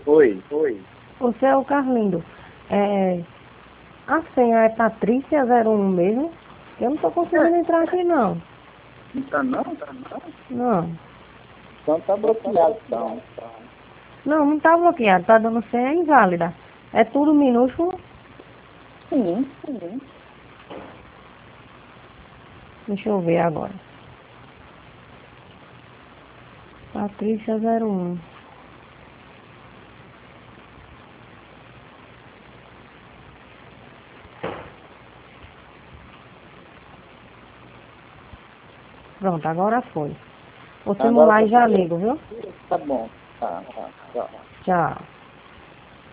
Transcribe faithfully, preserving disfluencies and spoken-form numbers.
Oi, oi. Você é o Carlindo. É, a senha é Patrícia zero um mesmo? Eu não tô conseguindo entrar aqui não. Não tá não? Tá não? Não. Então tá bloqueado, então. Não, não tá bloqueado, tá dando senha inválida. É tudo minúsculo. Sim, sim. Deixa eu ver agora. Patrícia zero um. Pronto, agora foi. Vou Agora simular tá e já ligo, viu? tá bom. Tá, tá, tá. Tchau.